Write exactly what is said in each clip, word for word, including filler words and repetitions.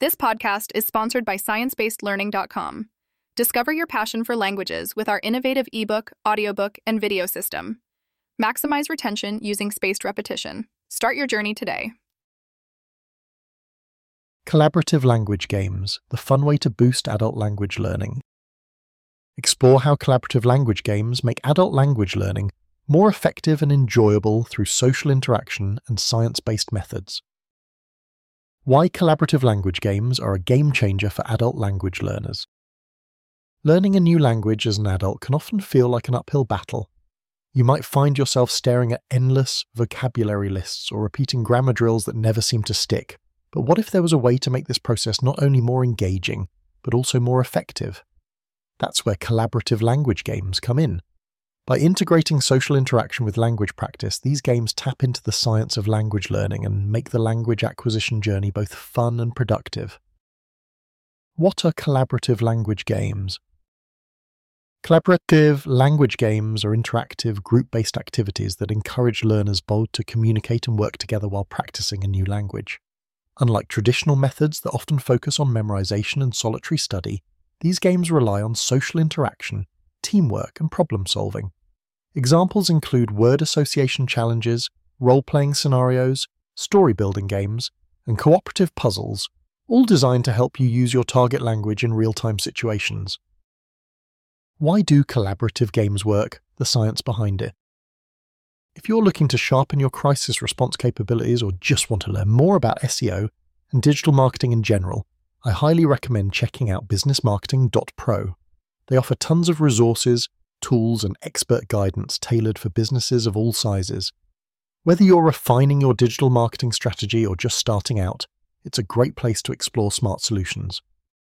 This podcast is sponsored by science based learning dot com. Discover your passion for languages with our innovative ebook, audiobook, and video system. Maximize retention using spaced repetition. Start your journey today. Collaborative language games, the fun way to boost adult language learning. Explore how collaborative language games make adult language learning more effective and enjoyable through social interaction and science-based methods. Why collaborative language games are a game changer for adult language learners. Learning a new language as an adult can often feel like an uphill battle. You might find yourself staring at endless vocabulary lists or repeating grammar drills that never seem to stick. But what if there was a way to make this process not only more engaging, but also more effective? That's where collaborative language games come in. By integrating social interaction with language practice, these games tap into the science of language learning and make the language acquisition journey both fun and productive. What are collaborative language games? Collaborative language games are interactive, group-based activities that encourage learners both to communicate and work together while practicing a new language. Unlike traditional methods that often focus on memorization and solitary study, these games rely on social interaction, teamwork, and problem-solving. Examples include word association challenges, role-playing scenarios, story-building games, and cooperative puzzles, all designed to help you use your target language in real-time situations. Why do collaborative games work? The science behind it. If you're looking to sharpen your crisis response capabilities or just want to learn more about S E O and digital marketing in general, I highly recommend checking out business marketing dot pro. They offer tons of resources, tools, and expert guidance tailored for businesses of all sizes. Whether you're refining your digital marketing strategy or just starting out, it's a great place to explore smart solutions.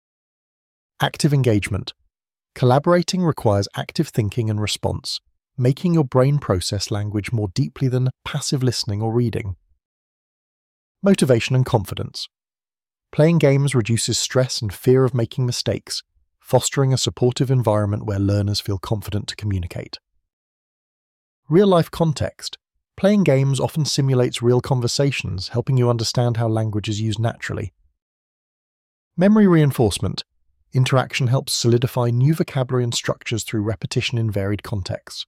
Active engagement. Collaborating requires active thinking and response, making your brain process language more deeply than passive listening or reading. Motivation and confidence. Playing games reduces stress and fear of making mistakes, fostering a supportive environment where learners feel confident to communicate. Real-life context. Playing games often simulates real conversations, helping you understand how language is used naturally. Memory reinforcement. Interaction helps solidify new vocabulary and structures through repetition in varied contexts.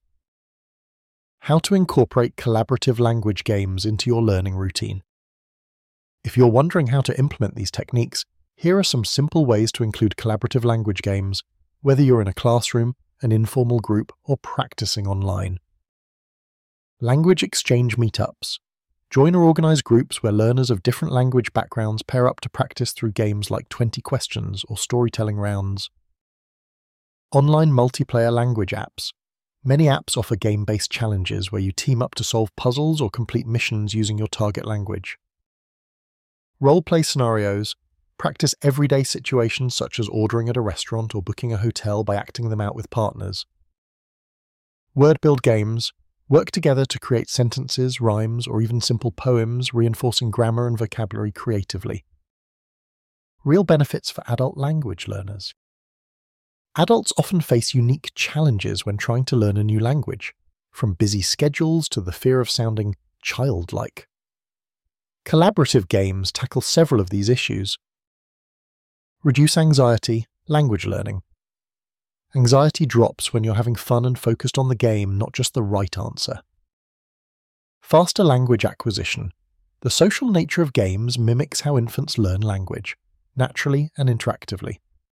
How to incorporate collaborative language games into your learning routine. If you're wondering how to implement these techniques, here are some simple ways to include collaborative language games, whether you're in a classroom, an informal group, or practicing online. Language exchange meetups. Join or organize groups where learners of different language backgrounds pair up to practice through games like twenty questions or storytelling rounds. Online multiplayer language apps. Many apps offer game-based challenges where you team up to solve puzzles or complete missions using your target language. Role-play scenarios. Practice everyday situations such as ordering at a restaurant or booking a hotel by acting them out with partners. Word build games. Work together to create sentences, rhymes, or even simple poems, reinforcing grammar and vocabulary creatively. Real benefits for adult language learners. Adults often face unique challenges when trying to learn a new language, from busy schedules to the fear of sounding childlike. Collaborative games tackle several of these issues. Reduce anxiety, language learning. Anxiety drops when you're having fun and focused on the game, not just the right answer. Faster language acquisition. The social nature of games mimics how infants learn language, naturally and interactively.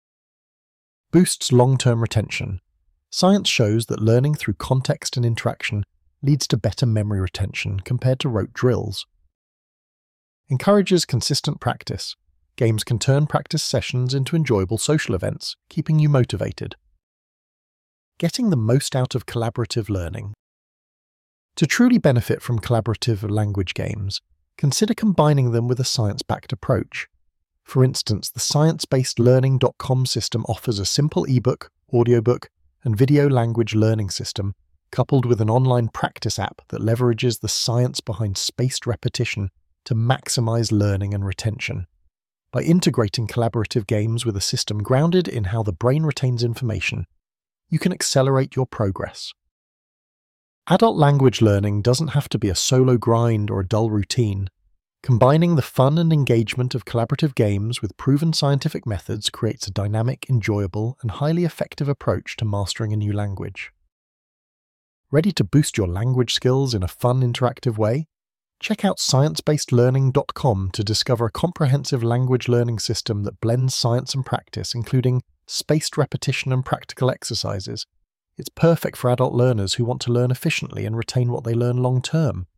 Boosts long-term retention. Science shows that learning through context and interaction leads to better memory retention compared to rote drills. Encourages consistent practice. Games can turn practice sessions into enjoyable social events, keeping you motivated. Getting the most out of collaborative learning. To truly benefit from collaborative language games, consider combining them with a science-backed approach. For instance, the science based learning dot com system offers a simple ebook, audiobook, and video language learning system, coupled with an online practice app that leverages the science behind spaced repetition to maximize learning and retention. By integrating collaborative games with a system grounded in how the brain retains information, you can accelerate your progress. Adult language learning doesn't have to be a solo grind or a dull routine. Combining the fun and engagement of collaborative games with proven scientific methods creates a dynamic, enjoyable, and highly effective approach to mastering a new language. Ready to boost your language skills in a fun, interactive way? Check out science based learning dot com to discover a comprehensive language learning system that blends science and practice, including spaced repetition and practical exercises. It's perfect for adult learners who want to learn efficiently and retain what they learn long term.